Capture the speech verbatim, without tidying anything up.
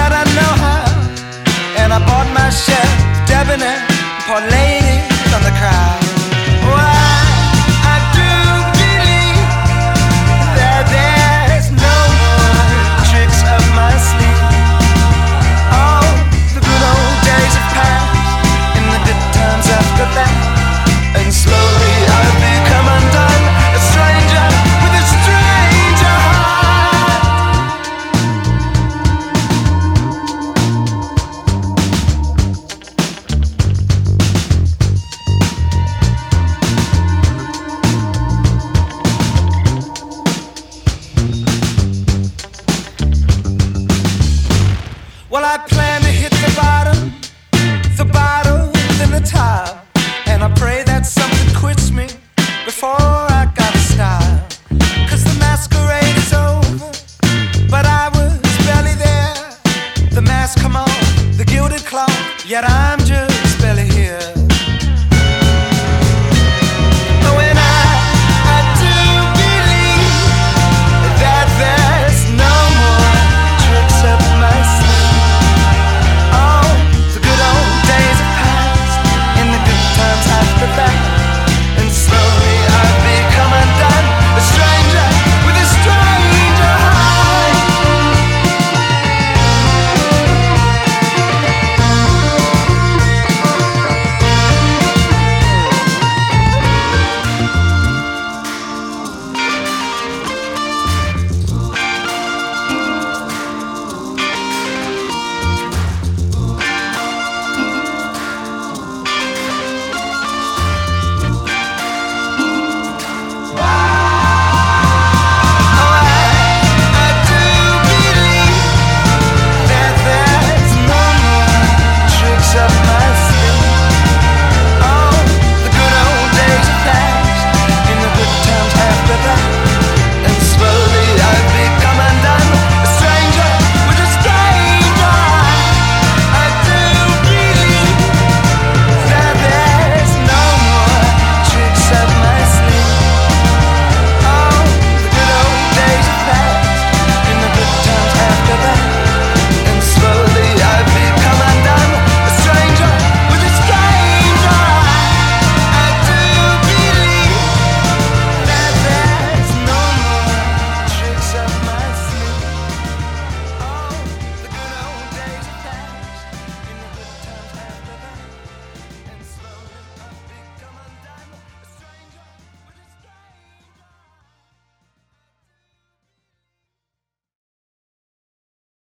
that I know how, and I bought my share of debonair, poor ladies on the crowd. Why, I do believe that there's no more tricks up my sleeve. All the good old days have passed, and the good times after that, and slowly I've become undone, a stranger with a stranger heart. Well, I plan to hit the bottom, the bottom, then the top, and I pray that something quits me before I got a style. Cause the masquerade is over, but I was barely there. The mask come on, the gilded cloth, yet I'm just